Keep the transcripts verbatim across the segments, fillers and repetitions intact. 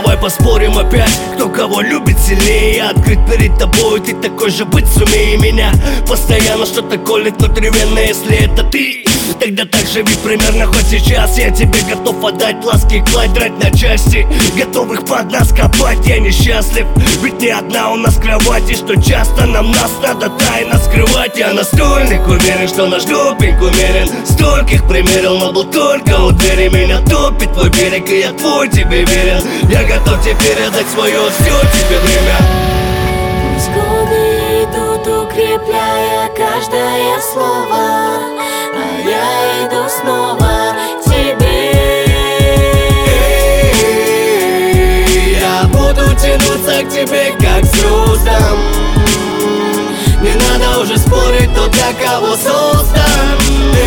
давай поспорим опять, кто кого любит сильнее. Я открыт перед тобой, ты такой же быть сумей. Меня постоянно что-то колет внутривенно. Если это ты, тогда так живи примерно хоть сейчас. Я тебе готов отдать ласки, кладь, драть на части, готовых под нас копать. Я несчастлив, ведь не одна у нас кровать, и что часто нам нас надо тайно скрывать. Я настолько уверен, что наш допинг умерен. Стольких примерил, но был только у двери. Меня топит твой берег, и я твой тебе верен. Я готов теперь отдать свое все тебе время. Пусть годы идут, укрепляя каждое слово, а я иду снова к тебе. Я буду тянуться к тебе, как к звездам. Не надо уже спорить, кто для кого создан.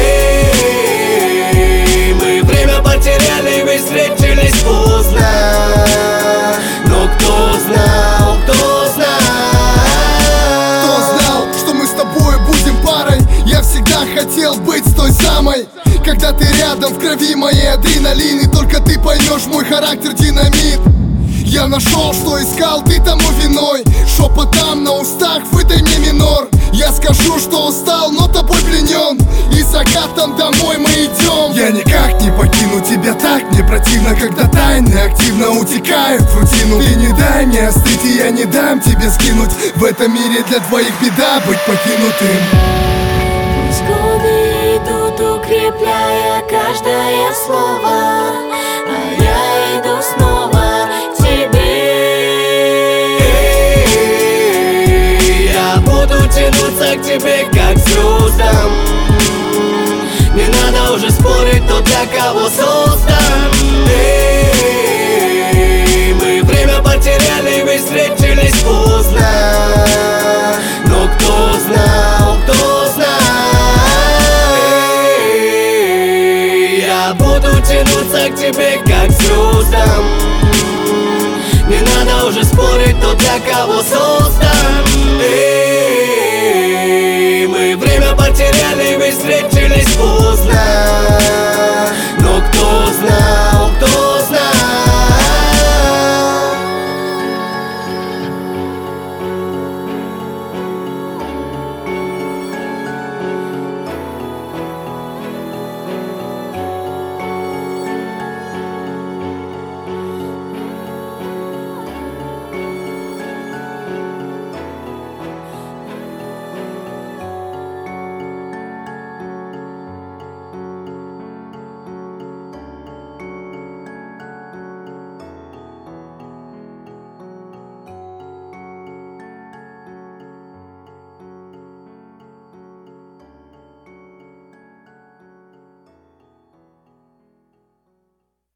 Эй, мы время потеряли, ведь встретились поздно. Но кто знал, кто знал? Кто знал, что мы с тобой будем парой? Я всегда хотел быть с той самой. Когда ты рядом, в крови моей адреналин, и только ты поймешь мой характер динамит. Я нашел, что искал, ты тому виной. Шепотом на устах, выдай мне минор. Я скажу, что устал, но тобой пленен, и закатом домой мы идем. Я никак не покину тебя, так мне противно, когда тайны активно утекают в рутину. Ты не дай мне остыть, и я не дам тебе скинуть. В этом мире для двоих беда быть покинутым. Пусть годы идут, укрепляя каждое слово, а я иду снова к тебе. Я буду тянуться к тебе, как к звездам. Не надо уже спорить, кто для кого создан. Эй, мы время потеряли, ведь встретились поздно. Но кто знал, кто знал? Эй, я буду тянуться к тебе, как к звездам. Не надо уже спорить, кто для кого создан. Эй, мы время потеряли, ведь встретились.